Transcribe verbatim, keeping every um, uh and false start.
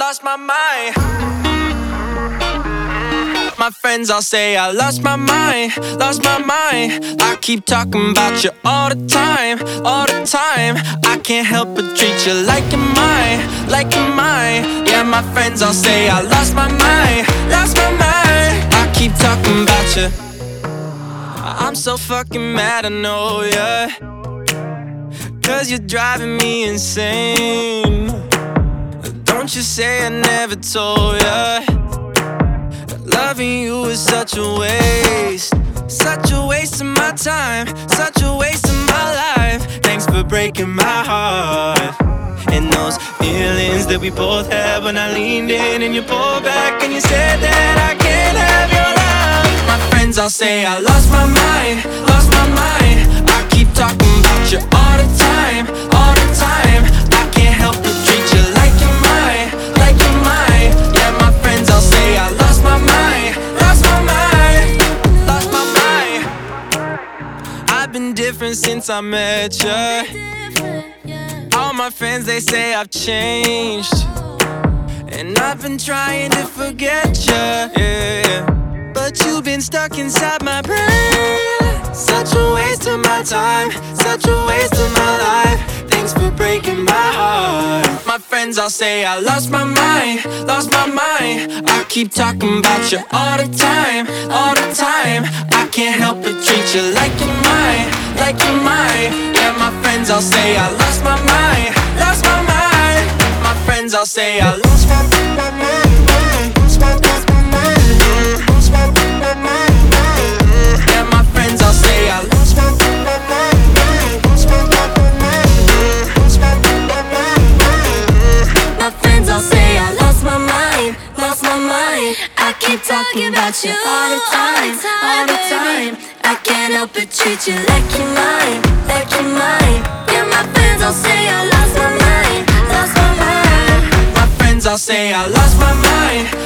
lost my mind. My friends all say I lost my mind, lost my mind. I keep talking about you all the time, all the time. I can't help but treat you like you're mine, like you're mine. Yeah, my friends all say I lost my mind, lost my mind. I keep talking about you. I'm so fucking mad, I know, yeah. Cause you're driving me insane. Don't you say I never told ya. Loving you is such a waste, such a waste of my time, such a waste of my life. Thanks for breaking my heart. And those feelings that we both had when I leaned in and you pulled back and you said that I can't have your love. My friends all say I lost my mind, lost my mind. I keep talking about you all the time, all the time. I can't help but treat you like you're mine, like you're mine. Yeah, my friends all say I lost my mind, lost my mind, lost my mind. I've been different since I met you. All my friends, they say I've changed, and I've been trying to forget you, yeah. But you've been stuck inside my brain. Such a waste of my time, such a waste of my life. Thanks for breaking my heart. My friends all say I lost my mind, lost my mind. I keep talking about you all the time, all the time. I can't help but treat you like you're mine, like you're mine. Yeah, my friends all say I lost my mind, lost my mind. My friends all say I lost my mind, lost my mind. Yeah, my friends all say I lost my mind, lost my mind. My friends all say I lost my mind, lost my mind. I keep talking about you all the time, all the time. I can't help but treat you like you're mine, like you're mine. Yeah, my friends all say I lost my mind, lost my mind. My friends all say I lost my mind,